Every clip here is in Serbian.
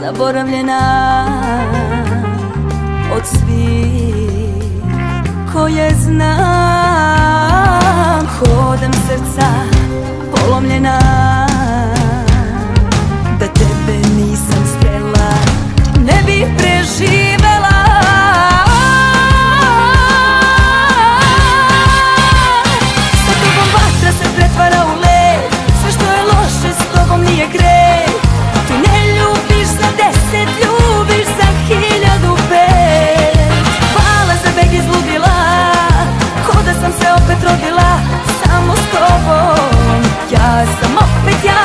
zaboravljena od svih koje znam. Hodam srca polomljena, da tebe nisam srela ne bih preživela. Sa tobom vatra se pretvara u led, sve što je loše s tobom nije greh. Ti ne ljubiš za 10, ljubiš za 1005. Hvala za beg iz ludila, ko da sam se opet rodila. Samo s tobom, ja sam opet ja.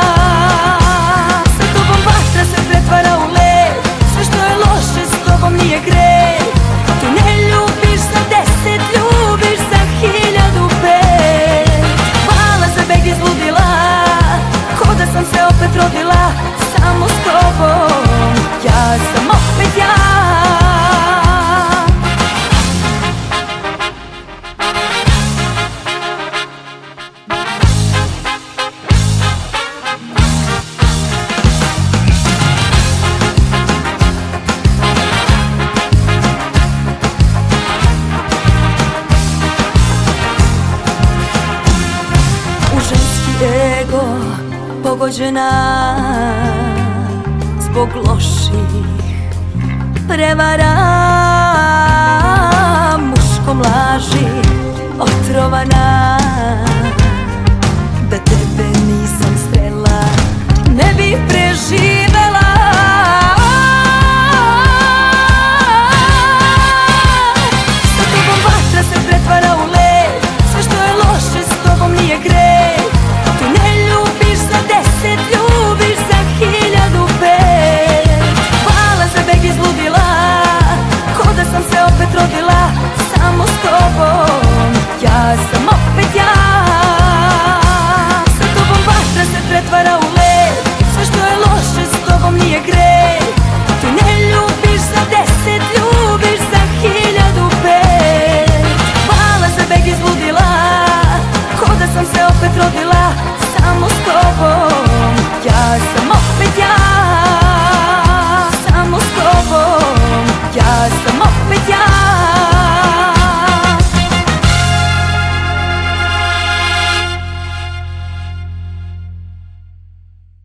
Sa tobom vatra se pretvara u led, sve što je loše s tobom nije greh. Ti ne ljubiš za 10, ljubiš za 1005. Hvala za beg iz ludila, ko da sam se opet rodila. Samo s tobom, ja sam opet ja. Ego pogođena zbog loših prevara, muškom laži otrovana.